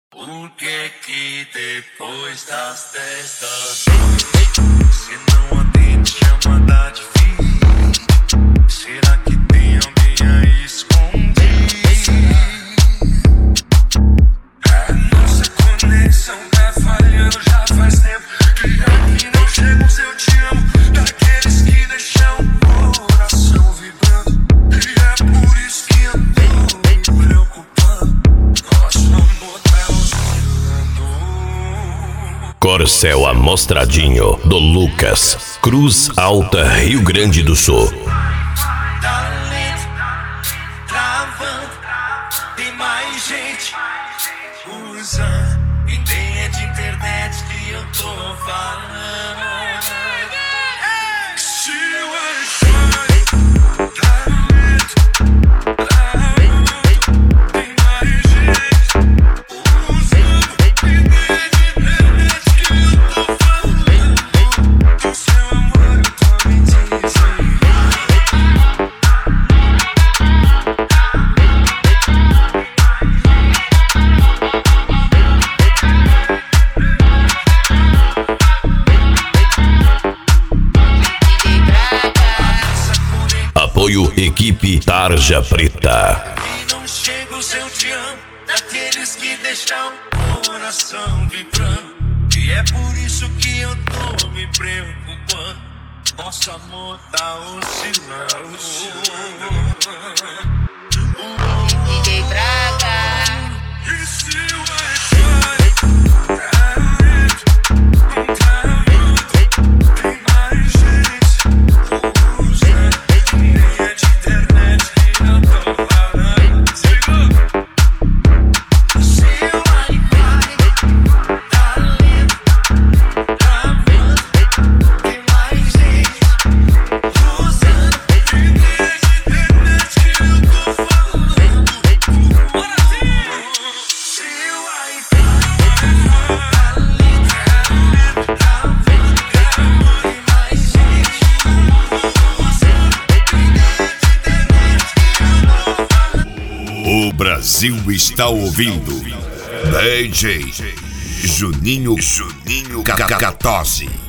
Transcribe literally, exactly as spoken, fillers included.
Por que que depois das dez você não atende chamada de vídeo? Será que tem alguém aí escondido? A nossa conexão tá falhando já faz tempo. E aqui não chega o seu te amo, daqueles que deixam o coração vibrando. E é por isso que eu tô me preocupando. Nosso amor tá oscilando. Corcel Amostradinho, do Lucas, Cruz Alta, Rio Grande do Sul. Tá lento, travando, tem mais gente usando. Ideia de internet que eu tô falando. Se o Wi-Fi tá lento, travando, tem mais gente usando. Ideia de internet que eu tô falando. Do seu amor eu tô me dizendo. Apoio Equipe Tarja Preta. E não chega o seu te amo, daqueles que deixam o coração vibrando. E é por isso que eu tô me preocupando. Nosso amor tá oscilando. D J Braga. E se o Wi-Fi tá lento, travando, tem mais gente usando. Ideia de internet que eu tô falando. Segura. Se o Wi-Fi tá lento, travando, tem mais gente usando. Ideia de internet que eu tô falando. Se o Wi-Fi tá lento, travando, tem mais gente usando. Ideia de internet que eu tô falando. O Brasil está ouvindo D J Juninho Juninho Cacatosi.